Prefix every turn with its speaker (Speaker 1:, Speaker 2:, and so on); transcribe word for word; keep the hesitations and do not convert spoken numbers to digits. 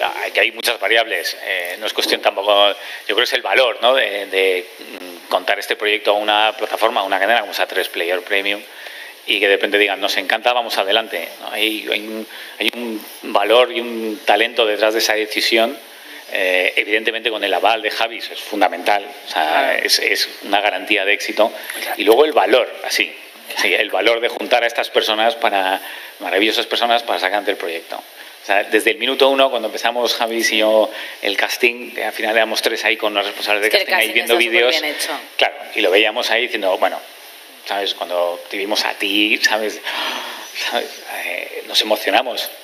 Speaker 1: que hay muchas variables. Eh, no es cuestión tampoco, yo creo que es el valor, ¿no? de, de contar este proyecto a una plataforma, a una cadena como a tres Player Premium, y que de repente digan, nos encanta, vamos adelante, ¿no? Hay, hay, un, hay un valor y un talento detrás de esa decisión. Eh, evidentemente con el aval de Javi es fundamental, o sea, claro. es, es una garantía de éxito. Y luego el valor, así, sí, el valor de juntar a estas personas, para maravillosas personas, para sacar ante el proyecto. O sea, desde el minuto uno, cuando empezamos Javi y yo el casting, al final éramos tres ahí con los responsables de casting, casting ahí viendo vídeos, claro, y lo veíamos ahí diciendo, bueno, ¿sabes? Cuando te vimos a ti, ¿sabes? ¿Sabes? Eh, nos emocionamos.